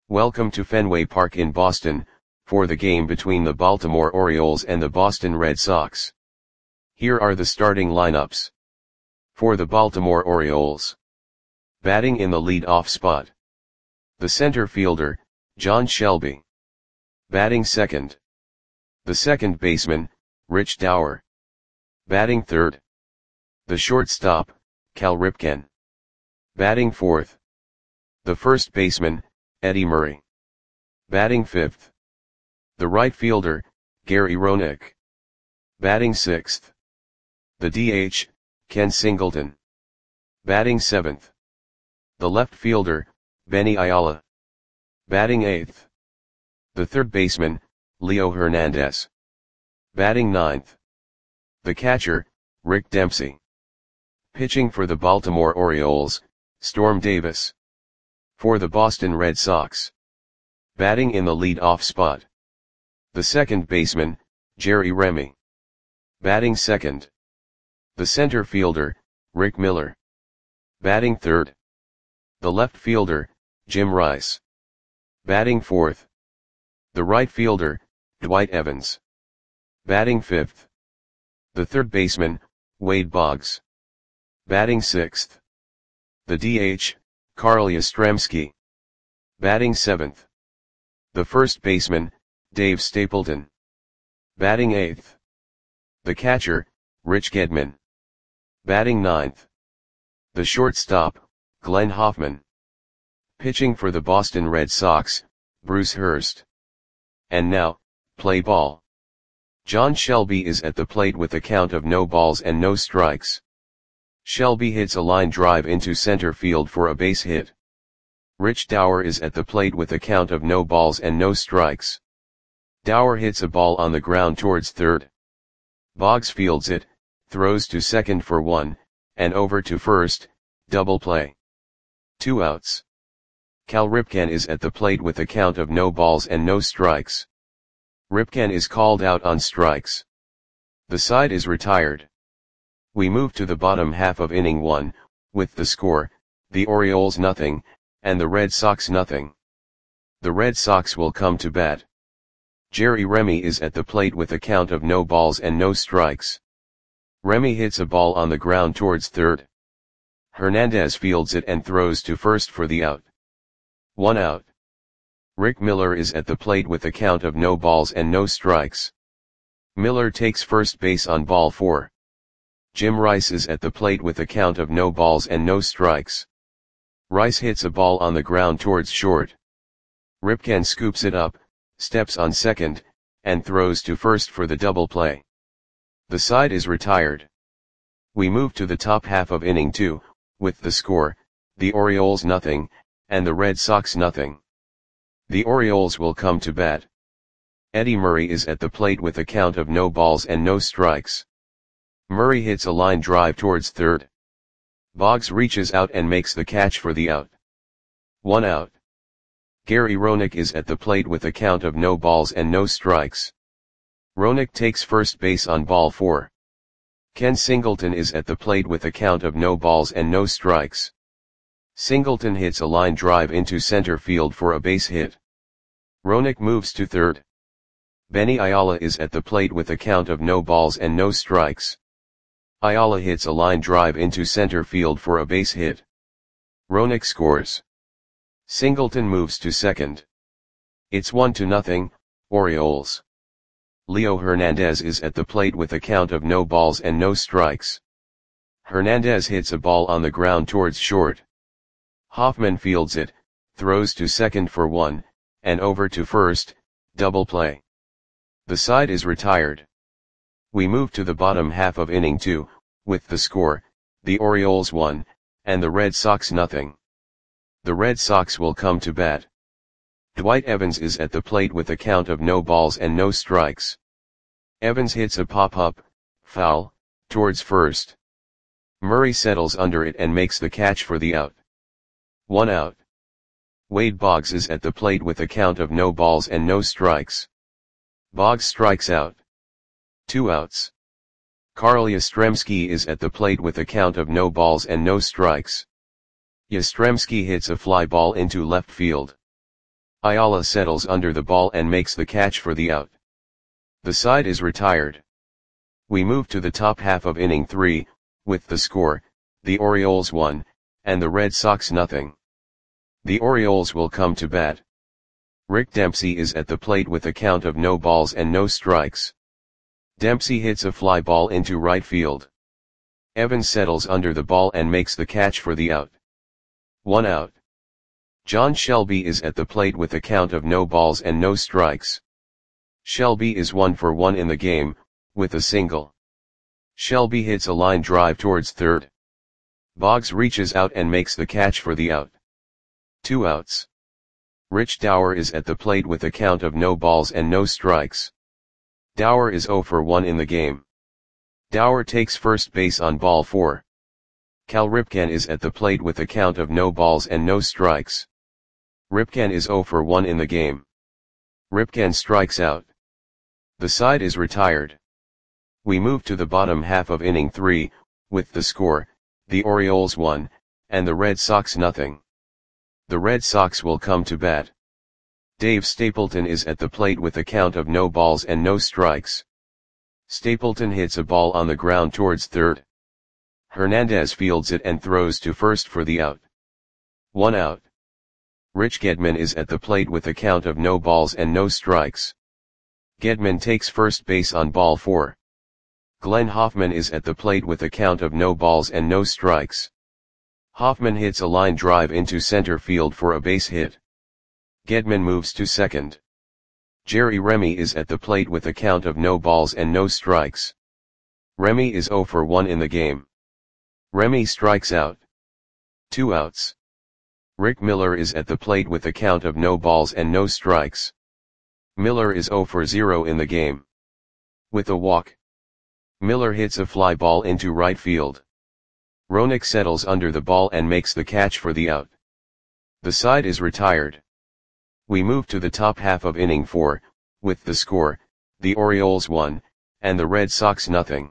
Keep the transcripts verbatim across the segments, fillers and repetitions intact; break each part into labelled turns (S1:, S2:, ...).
S1: Welcome to Fenway Park in Boston, for the game between the Baltimore Orioles and the Boston Red Sox. Here are the starting lineups. For the Baltimore Orioles. Batting in the lead-off spot. The center fielder, John Shelby. Batting second. The second baseman, Rich Dauer. Batting third. The shortstop, Cal Ripken. Batting fourth. The first baseman, Eddie Murray. Batting fifth. The right fielder, Gary Roenick. Batting sixth. The D H, Ken Singleton. Batting seventh. The left fielder, Benny Ayala. Batting eighth. The third baseman, Leo Hernandez. Batting ninth. The catcher, Rick Dempsey. Pitching for the Baltimore Orioles, Storm Davis. For the Boston Red Sox. Batting in the lead-off spot. The second baseman, Jerry Remy. Batting second. The center fielder, Rick Miller. Batting third. The left fielder, Jim Rice. Batting fourth. The right fielder, Dwight Evans. Batting fifth. The third baseman, Wade Boggs. Batting sixth. The D H, Carl Yastrzemski. Batting seventh. The first baseman, Dave Stapleton. Batting eighth. The catcher, Rich Gedman. Batting ninth. The shortstop, Glenn Hoffman. Pitching for the Boston Red Sox, Bruce Hurst. And now, play ball. John Shelby is at the plate with a count of no balls and no strikes. Shelby hits a line drive into center field for a base hit. Rich Dauer is at the plate with a count of no balls and no strikes. Dauer hits a ball on the ground towards third. Boggs fields it, throws to second for one, and over to first, double play. Two outs. Cal Ripken is at the plate with a count of no balls and no strikes. Ripken is called out on strikes. The side is retired. We move to the bottom half of inning one, with the score, the Orioles nothing, and the Red Sox nothing. The Red Sox will come to bat. Jerry Remy is at the plate with a count of no balls and no strikes. Remy hits a ball on the ground towards third. Hernandez fields it and throws to first for the out. One out. Rick Miller is at the plate with a count of no balls and no strikes. Miller takes first base on ball four. Jim Rice is at the plate with a count of no balls and no strikes. Rice hits a ball on the ground towards short. Ripken scoops it up, steps on second, and throws to first for the double play. The side is retired. We move to the top half of inning two, with the score, the Orioles nothing, and the Red Sox nothing. The Orioles will come to bat. Eddie Murray is at the plate with a count of no balls and no strikes. Murray hits a line drive towards third. Boggs reaches out and makes the catch for the out. One out. Gary Roenick is at the plate with a count of no balls and no strikes. Roenick takes first base on ball four. Ken Singleton is at the plate with a count of no balls and no strikes. Singleton hits a line drive into center field for a base hit. Roenick moves to third. Benny Ayala is at the plate with a count of no balls and no strikes. Ayala hits a line drive into center field for a base hit. Roenick scores. Singleton moves to second. It's one to nothing, Orioles. Leo Hernandez is at the plate with a count of no balls and no strikes. Hernandez hits a ball on the ground towards short. Hoffman fields it, throws to second for one, and over to first, double play. The side is retired. We move to the bottom half of inning two, with the score, the Orioles one, and the Red Sox nothing. The Red Sox will come to bat. Dwight Evans is at the plate with a count of no balls and no strikes. Evans hits a pop-up, foul, towards first. Murray settles under it and makes the catch for the out. One out. Wade Boggs is at the plate with a count of no balls and no strikes. Boggs strikes out. Two outs. Carl Yastrzemski is at the plate with a count of no balls and no strikes. Yastrzemski hits a fly ball into left field. Ayala settles under the ball and makes the catch for the out. The side is retired. We move to the top half of inning three, with the score, the Orioles one, and the Red Sox nothing. The Orioles will come to bat. Rick Dempsey is at the plate with a count of no balls and no strikes. Dempsey hits a fly ball into right field. Evans settles under the ball and makes the catch for the out. One out. John Shelby is at the plate with a count of no balls and no strikes. Shelby is one for one in the game, with a single. Shelby hits a line drive towards third. Boggs reaches out and makes the catch for the out. Two outs. Rich Dower is at the plate with a count of no balls and no strikes. Dower is zero for one in the game. Dower takes first base on ball four. Cal Ripken is at the plate with a count of no balls and no strikes. Ripken is zero for one in the game. Ripken strikes out. The side is retired. We move to the bottom half of inning three, with the score, the Orioles one, and the Red Sox nothing. The Red Sox will come to bat. Dave Stapleton is at the plate with a count of no balls and no strikes. Stapleton hits a ball on the ground towards third. Hernandez fields it and throws to first for the out. One out. Rich Gedman is at the plate with a count of no balls and no strikes. Gedman takes first base on ball four. Glenn Hoffman is at the plate with a count of no balls and no strikes. Hoffman hits a line drive into center field for a base hit. Gedman moves to second. Jerry Remy is at the plate with a count of no balls and no strikes. Remy is zero for one in the game. Remy strikes out. Two outs. Rick Miller is at the plate with a count of no balls and no strikes. Miller is zero for zero in the game. With a walk, Miller hits a fly ball into right field. Roenick settles under the ball and makes the catch for the out. The side is retired. We move to the top half of inning four, with the score, the Orioles one, and the Red Sox nothing.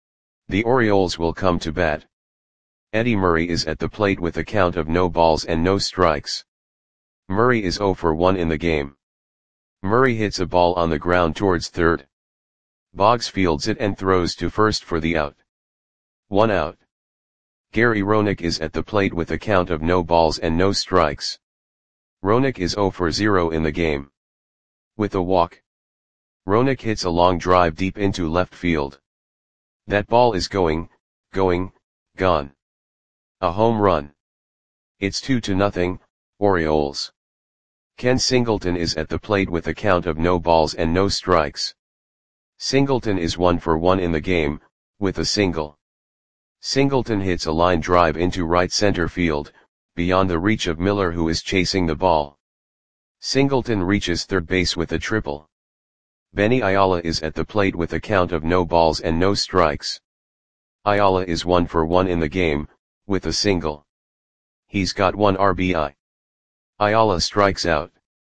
S1: The Orioles will come to bat. Eddie Murray is at the plate with a count of no balls and no strikes. Murray is zero for one in the game. Murray hits a ball on the ground towards third. Boggs fields it and throws to first for the out. One out. Gary Roenick is at the plate with a count of no balls and no strikes. Roenick is zero for zero in the game. With a walk, Roenick hits a long drive deep into left field. That ball is going, going, gone. A home run. It's two to nothing, Orioles. Ken Singleton is at the plate with a count of no balls and no strikes. Singleton is one for one in the game, with a single. Singleton hits a line drive into right center field, beyond the reach of Miller who is chasing the ball. Singleton reaches third base with a triple. Benny Ayala is at the plate with a count of no balls and no strikes. Ayala is one for one in the game, with a single. He's got one R B I. Ayala strikes out.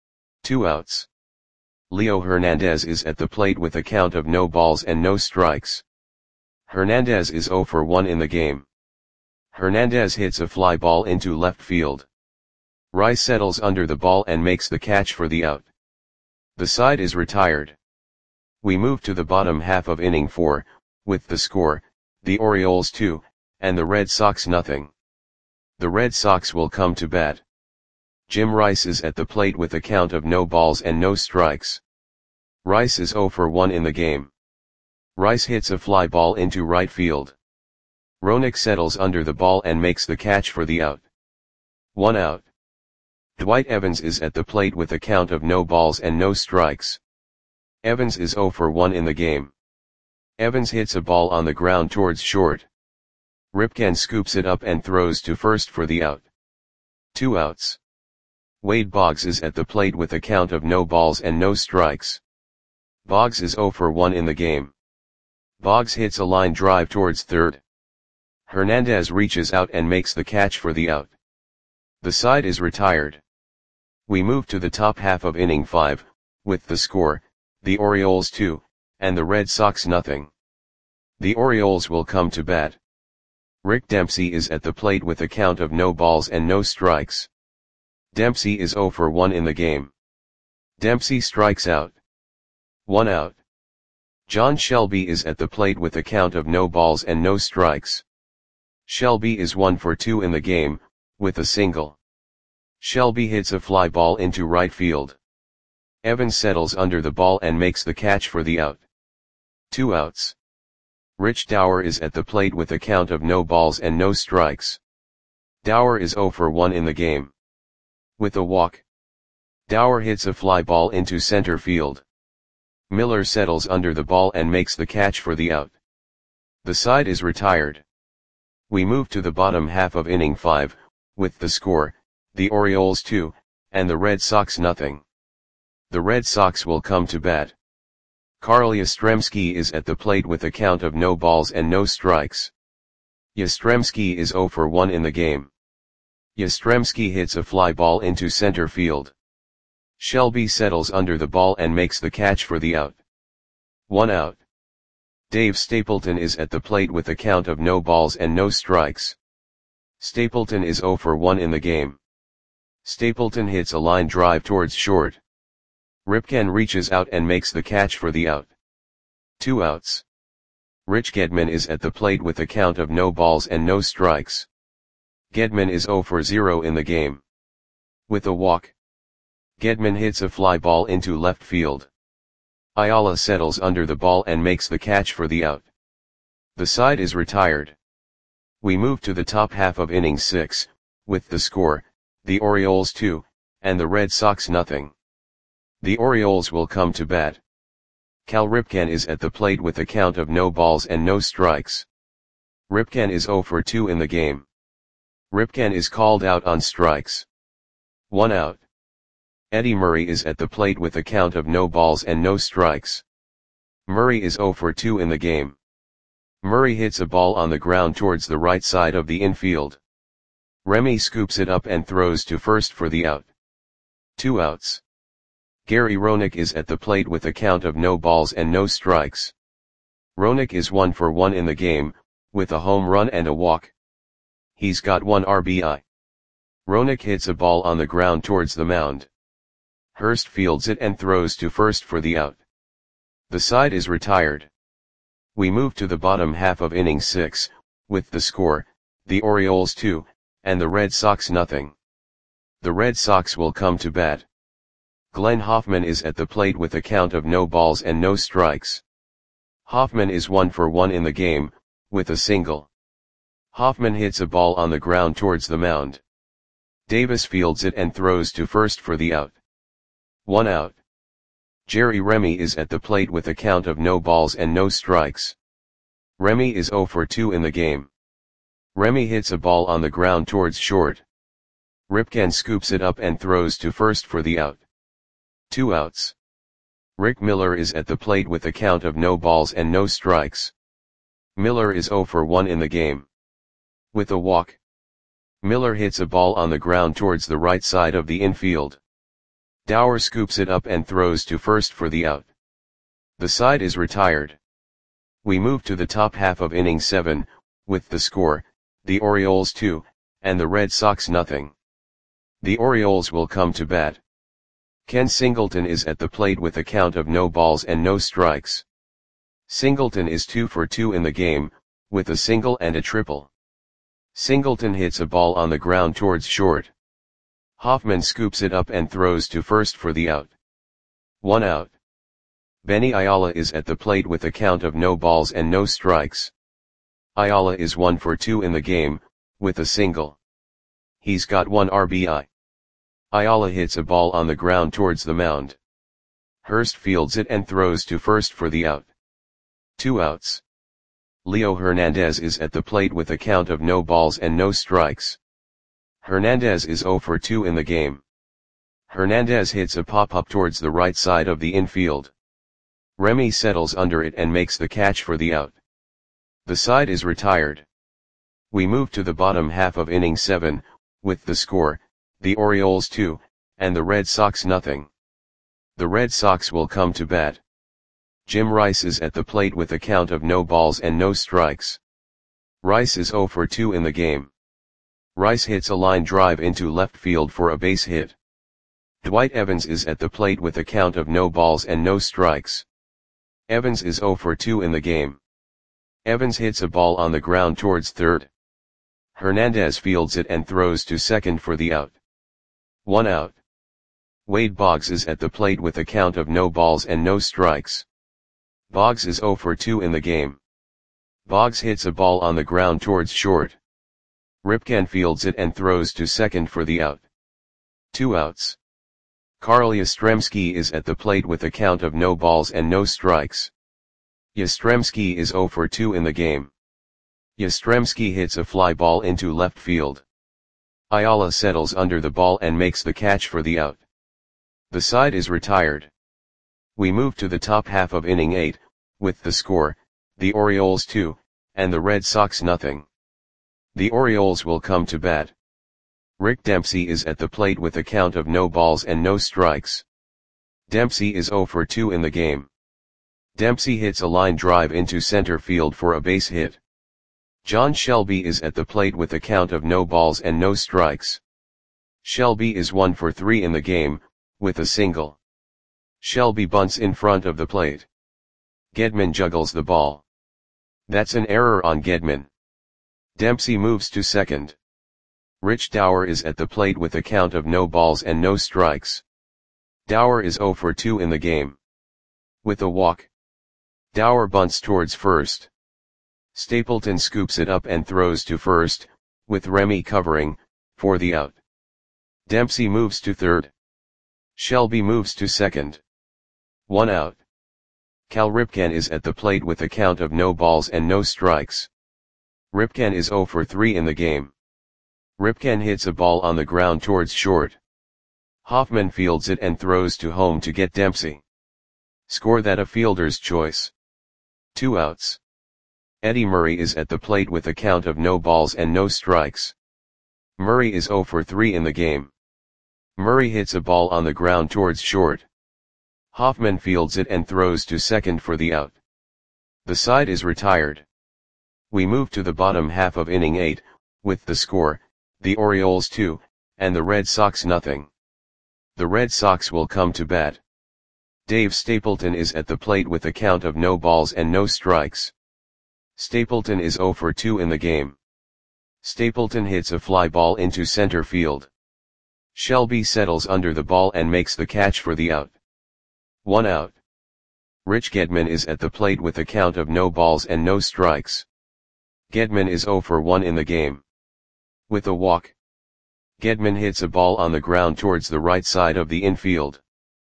S1: Two outs. Leo Hernandez is at the plate with a count of no balls and no strikes. Hernandez is zero for one in the game. Hernandez hits a fly ball into left field. Rice settles under the ball and makes the catch for the out. The side is retired. We move to the bottom half of inning four, with the score, the Orioles two, and the Red Sox nothing. The Red Sox will come to bat. Jim Rice is at the plate with a count of no balls and no strikes. Rice is zero for one in the game. Rice hits a fly ball into right field. Roenick settles under the ball and makes the catch for the out. One out. Dwight Evans is at the plate with a count of no balls and no strikes. Evans is zero for one in the game. Evans hits a ball on the ground towards short. Ripken scoops it up and throws to first for the out. Two outs. Wade Boggs is at the plate with a count of no balls and no strikes. Boggs is zero for one in the game. Boggs hits a line drive towards third. Hernandez reaches out and makes the catch for the out. The side is retired. We move to the top half of inning five, with the score, the Orioles two, and the Red Sox nothing. The Orioles will come to bat. Rick Dempsey is at the plate with a count of no balls and no strikes. Dempsey is zero for one in the game. Dempsey strikes out. One out. John Shelby is at the plate with a count of no balls and no strikes. Shelby is one for two in the game, with a single. Shelby hits a fly ball into right field. Evans settles under the ball and makes the catch for the out. Two outs. Rich Dower is at the plate with a count of no balls and no strikes. Dower is zero for one in the game. With a walk. Dower hits a fly ball into center field. Miller settles under the ball and makes the catch for the out. The side is retired. We move to the bottom half of inning five, with the score, the Orioles two, and the Red Sox nothing. The Red Sox will come to bat. Carl Yastrzemski is at the plate with a count of no balls and no strikes. Yastrzemski is zero for one in the game. Yastrzemski hits a fly ball into center field. Shelby settles under the ball and makes the catch for the out. One out. Dave Stapleton is at the plate with a count of no balls and no strikes. Stapleton is zero for one in the game. Stapleton hits a line drive towards short. Ripken reaches out and makes the catch for the out. Two outs. Rich Gedman is at the plate with a count of no balls and no strikes. Gedman is zero for zero in the game. With a walk. Gedman hits a fly ball into left field. Ayala settles under the ball and makes the catch for the out. The side is retired. We move to the top half of inning six, with the score, the Orioles two, and the Red Sox nothing. The Orioles will come to bat. Cal Ripken is at the plate with a count of no balls and no strikes. Ripken is zero for two in the game. Ripken is called out on strikes. One out. Eddie Murray is at the plate with a count of no balls and no strikes. Murray is zero for two in the game. Murray hits a ball on the ground towards the right side of the infield. Remy scoops it up and throws to first for the out. Two outs. Gary Roenick is at the plate with a count of no balls and no strikes. Roenick is one for one in the game, with a home run and a walk. He's got one R B I. Roenick hits a ball on the ground towards the mound. Hurst fields it and throws to first for the out. The side is retired. We move to the bottom half of inning six, with the score, the Orioles two, and the Red Sox nothing. The Red Sox will come to bat. Glenn Hoffman is at the plate with a count of no balls and no strikes. Hoffman is one for one in the game, with a single. Hoffman hits a ball on the ground towards the mound. Davis fields it and throws to first for the out. One out. Jerry Remy is at the plate with a count of no balls and no strikes. Remy is zero for two in the game. Remy hits a ball on the ground towards short. Ripken scoops it up and throws to first for the out. Two outs. Rick Miller is at the plate with a count of no balls and no strikes. Miller is zero for one in the game. With a walk. Miller hits a ball on the ground towards the right side of the infield. Dower scoops it up and throws to first for the out. The side is retired. We move to the top half of inning seven, with the score, the Orioles two, and the Red Sox nothing. The Orioles will come to bat. Ken Singleton is at the plate with a count of no balls and no strikes. Singleton is two for two in the game, with a single and a triple. Singleton hits a ball on the ground towards short. Hoffman scoops it up and throws to first for the out. One out. Benny Ayala is at the plate with a count of no balls and no strikes. Ayala is one for two in the game, with a single. He's got one R B I. Ayala hits a ball on the ground towards the mound. Hurst fields it and throws to first for the out. Two outs. Leo Hernandez is at the plate with a count of no balls and no strikes. Hernandez is zero for two in the game. Hernandez hits a pop-up towards the right side of the infield. Remy settles under it and makes the catch for the out. The side is retired. We move to the bottom half of inning seven, with the score, the Orioles two, and the Red Sox nothing. The Red Sox will come to bat. Jim Rice is at the plate with a count of no balls and no strikes. Rice is zero for two in the game. Rice hits a line drive into left field for a base hit. Dwight Evans is at the plate with a count of no balls and no strikes. Evans is zero for two in the game. Evans hits a ball on the ground towards third. Hernandez fields it and throws to second for the out. One out. Wade Boggs is at the plate with a count of no balls and no strikes. Boggs is zero for two in the game. Boggs hits a ball on the ground towards short. Ripken fields it and throws to second for the out. Two outs. Carl Yastrzemski is at the plate with a count of no balls and no strikes. Yastrzemski is zero for two in the game. Yastrzemski hits a fly ball into left field. Ayala settles under the ball and makes the catch for the out. The side is retired. We move to the top half of inning eight, with the score, the Orioles two, and the Red Sox nothing. The Orioles will come to bat. Rick Dempsey is at the plate with a count of no balls and no strikes. Dempsey is zero for two in the game. Dempsey hits a line drive into center field for a base hit. John Shelby is at the plate with a count of no balls and no strikes. Shelby is one for three in the game, with a single. Shelby bunts in front of the plate. Gedman juggles the ball. That's an error on Gedman. Dempsey moves to second. Rich Dower is at the plate with a count of no balls and no strikes. Dower is zero for two in the game. With a walk. Dower bunts towards first. Stapleton scoops it up and throws to first, with Remy covering, for the out. Dempsey moves to third. Shelby moves to second. One out. Cal Ripken is at the plate with a count of no balls and no strikes. Ripken is zero for three in the game. Ripken hits a ball on the ground towards short. Hoffman fields it and throws to home to get Dempsey. Score that a fielder's choice. Two outs. Eddie Murray is at the plate with a count of no balls and no strikes. Murray is zero for three in the game. Murray hits a ball on the ground towards short. Hoffman fields it and throws to second for the out. The side is retired. We move to the bottom half of inning eight, with the score, the Orioles two, and the Red Sox nothing. The Red Sox will come to bat. Dave Stapleton is at the plate with a count of no balls and no strikes. Stapleton is zero for two in the game. Stapleton hits a fly ball into center field. Shelby settles under the ball and makes the catch for the out. One out. Rich Gedman is at the plate with a count of no balls and no strikes. Gedman is zero for one in the game. With a walk. Gedman hits a ball on the ground towards the right side of the infield.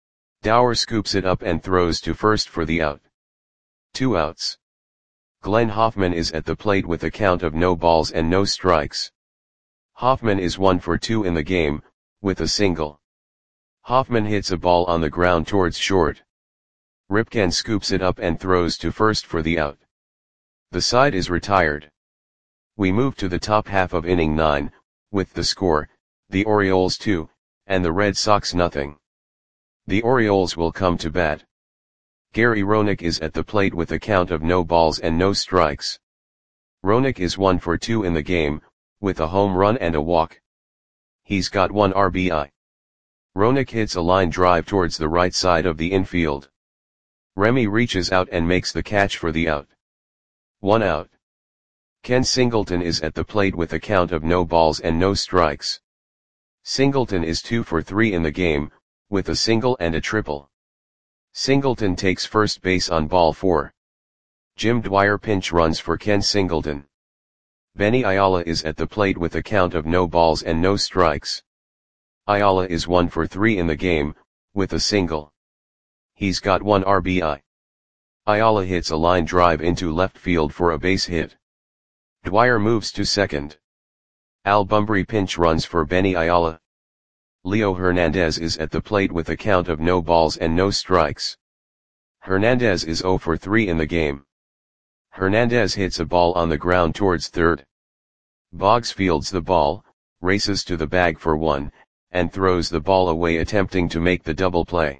S1: Dower scoops it up and throws to first for the out. Two outs. Glenn Hoffman is at the plate with a count of no balls and no strikes. Hoffman is one for two in the game, with a single. Hoffman hits a ball on the ground towards short. Ripken scoops it up and throws to first for the out. The side is retired. We move to the top half of inning nine, with the score, the Orioles two, and the Red Sox nothing. The Orioles will come to bat. Gary Roenick is at the plate with a count of no balls and no strikes. Roenick is one for two in the game, with a home run and a walk. He's got one R B I. Roenick hits a line drive towards the right side of the infield. Remy reaches out and makes the catch for the out. One out. Ken Singleton is at the plate with a count of no balls and no strikes. Singleton is two for three in the game, with a single and a triple. Singleton takes first base on ball four. Jim Dwyer pinch runs for Ken Singleton. Benny Ayala is at the plate with a count of no balls and no strikes. Ayala is one for three in the game, with a single. He's got one R B I. Ayala hits a line drive into left field for a base hit. Dwyer moves to second. Al Bumbry pinch runs for Benny Ayala. Leo Hernandez is at the plate with a count of no balls and no strikes. Hernandez is zero for three in the game. Hernandez hits a ball on the ground towards third. Boggs fields the ball, races to the bag for one, and throws the ball away attempting to make the double play.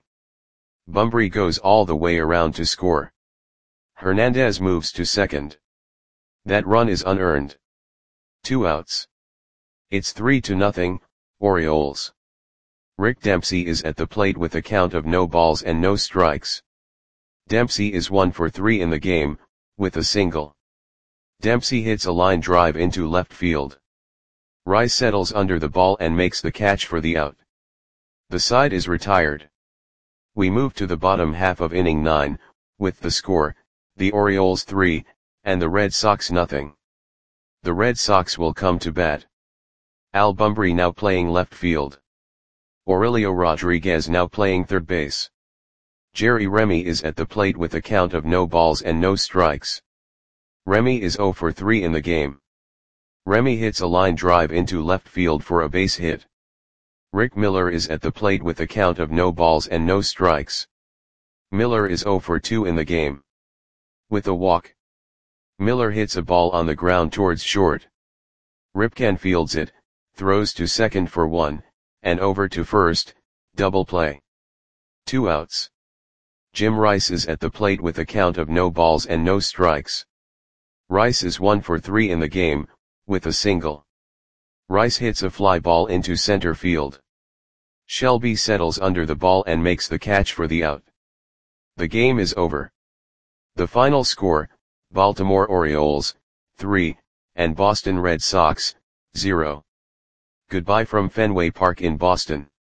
S1: Bumbry goes all the way around to score. Hernandez moves to second. That run is unearned. Two outs. It's three to nothing, Orioles. Rick Dempsey is at the plate with a count of no balls and no strikes. Dempsey is one for three in the game, with a single. Dempsey hits a line drive into left field. Rice settles under the ball and makes the catch for the out. The side is retired. We move to the bottom half of inning nine, with the score, the Orioles three, and the Red Sox nothing. The Red Sox will come to bat. Al Bumbry now playing left field. Aurelio Rodriguez now playing third base. Jerry Remy is at the plate with a count of no balls and no strikes. Remy is zero for three in the game. Remy hits a line drive into left field for a base hit. Rick Miller is at the plate with a count of no balls and no strikes. Miller is zero for two in the game. With a walk. Miller hits a ball on the ground towards short. Ripken fields it, throws to second for one, and over to first, double play. Two outs. Jim Rice is at the plate with a count of no balls and no strikes. Rice is one for three in the game, with a single. Rice hits a fly ball into center field. Shelby settles under the ball and makes the catch for the out. The game is over. The final score, Baltimore Orioles, three, and Boston Red Sox, zero. Goodbye from Fenway Park in Boston.